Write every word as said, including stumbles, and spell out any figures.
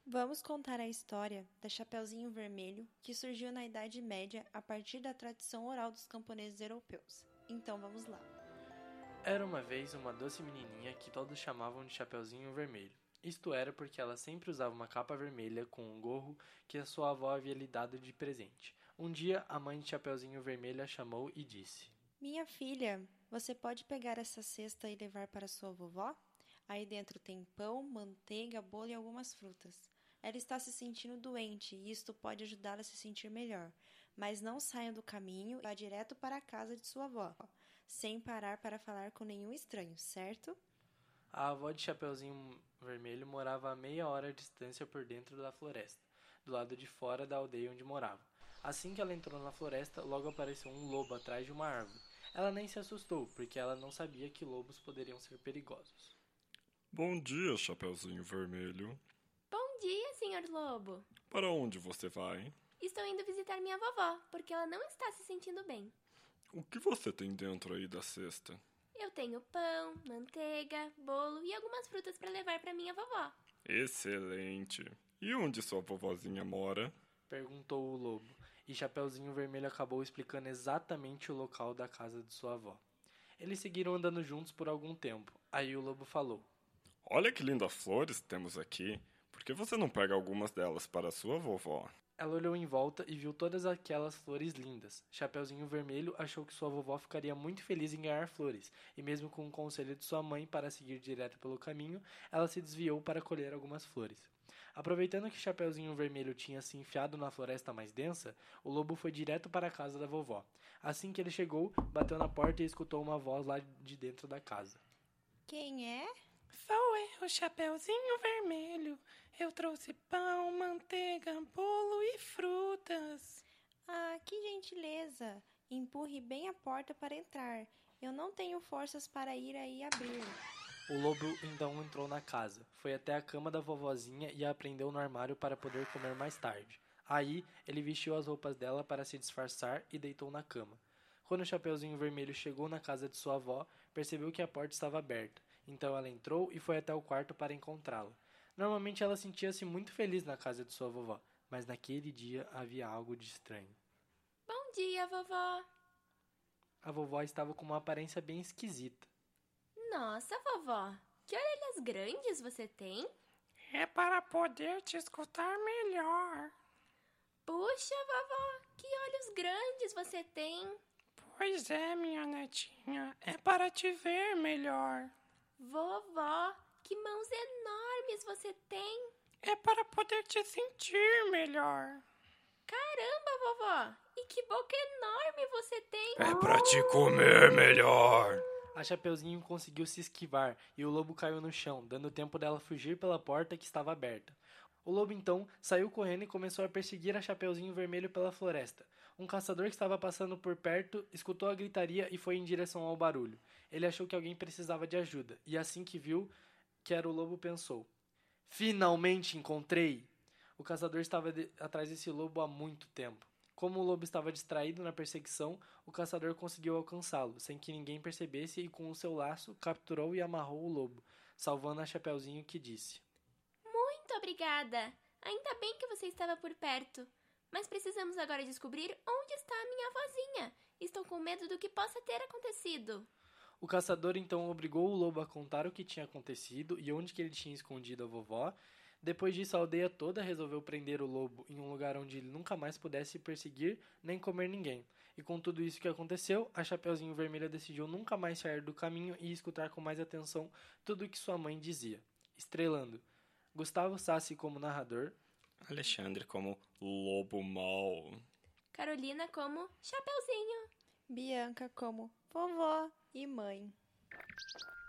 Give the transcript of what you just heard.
Vamos contar a história da Chapeuzinho Vermelho, que surgiu na Idade Média a partir da tradição oral dos camponeses europeus. Então vamos lá. Era uma vez uma doce menininha que todos chamavam de Chapeuzinho Vermelho. Isto era porque ela sempre usava uma capa vermelha com um gorro que a sua avó havia lhe dado de presente. Um dia, a mãe de Chapeuzinho Vermelho a chamou e disse: Minha filha, você pode pegar essa cesta e levar para sua vovó? Aí dentro tem pão, manteiga, bolo e algumas frutas. Ela está se sentindo doente e isto pode ajudá-la a se sentir melhor. Mas não saiam do caminho e vá direto para a casa de sua avó, sem parar para falar com nenhum estranho, certo? A avó de Chapeuzinho Vermelho morava a meia hora de distância por dentro da floresta, do lado de fora da aldeia onde morava. Assim que ela entrou na floresta, logo apareceu um lobo atrás de uma árvore. Ela nem se assustou, porque ela não sabia que lobos poderiam ser perigosos. Bom dia, Chapeuzinho Vermelho. Bom dia, senhor Lobo. Para onde você vai? Estou indo visitar minha vovó, porque ela não está se sentindo bem. O que você tem dentro aí da cesta? Eu tenho pão, manteiga, bolo e algumas frutas para levar para minha vovó. Excelente. E onde sua vovozinha mora? Perguntou o lobo, e Chapeuzinho Vermelho acabou explicando exatamente o local da casa de sua avó. Eles seguiram andando juntos por algum tempo. Aí o lobo falou: Olha que lindas flores temos aqui. Por que você não pega algumas delas para sua vovó? Ela olhou em volta e viu todas aquelas flores lindas. Chapeuzinho Vermelho achou que sua vovó ficaria muito feliz em ganhar flores, e mesmo com o conselho de sua mãe para seguir direto pelo caminho, ela se desviou para colher algumas flores. Aproveitando que Chapeuzinho Vermelho tinha se enfiado na floresta mais densa, o lobo foi direto para a casa da vovó. Assim que ele chegou, bateu na porta e escutou uma voz lá de dentro da casa. Quem é? Sou eu, Chapeuzinho Vermelho. Eu trouxe pão, manteiga, bolo e frutas. Ah, que gentileza! Empurre bem a porta para entrar. Eu não tenho forças para ir aí abrir. O lobo então entrou na casa, foi até a cama da vovozinha e a prendeu no armário para poder comer mais tarde. Aí, ele vestiu as roupas dela para se disfarçar e deitou na cama. Quando o Chapeuzinho Vermelho chegou na casa de sua avó, percebeu que a porta estava aberta. Então ela entrou e foi até o quarto para encontrá-la. Normalmente ela sentia-se muito feliz na casa de sua vovó, mas naquele dia havia algo de estranho. Bom dia, vovó. A vovó estava com uma aparência bem esquisita. Nossa, vovó, que orelhas grandes você tem? É para poder te escutar melhor. Puxa, vovó, que olhos grandes você tem. Pois é, minha netinha, é para te ver melhor. Vovó, que mãos enormes você tem. É para poder te sentir melhor. Caramba, vovó, e que boca enorme você tem. É para te comer melhor. A Chapeuzinho conseguiu se esquivar e o lobo caiu no chão, dando tempo dela fugir pela porta que estava aberta. O lobo então saiu correndo e começou a perseguir a Chapeuzinho Vermelho pela floresta. Um caçador que estava passando por perto escutou a gritaria e foi em direção ao barulho. Ele achou que alguém precisava de ajuda, e assim que viu que era o lobo, pensou: finalmente encontrei! O caçador estava de... atrás desse lobo há muito tempo. Como o lobo estava distraído na perseguição, o caçador conseguiu alcançá-lo, sem que ninguém percebesse, e com o seu laço capturou e amarrou o lobo, salvando a Chapeuzinho, que disse: Muito obrigada. Ainda bem que você estava por perto. Mas precisamos agora descobrir onde está a minha vozinha. Estou com medo do que possa ter acontecido. O caçador então obrigou o lobo a contar o que tinha acontecido e onde que ele tinha escondido a vovó. Depois disso, a aldeia toda resolveu prender o lobo em um lugar onde ele nunca mais pudesse perseguir nem comer ninguém. E com tudo isso que aconteceu, a Chapeuzinho Vermelha decidiu nunca mais sair do caminho e escutar com mais atenção tudo o que sua mãe dizia. Estrelando: Gustavo Sassi como narrador, Alexandre como lobo mau. Carolina como Chapeuzinho. Bianca como vovó e mãe.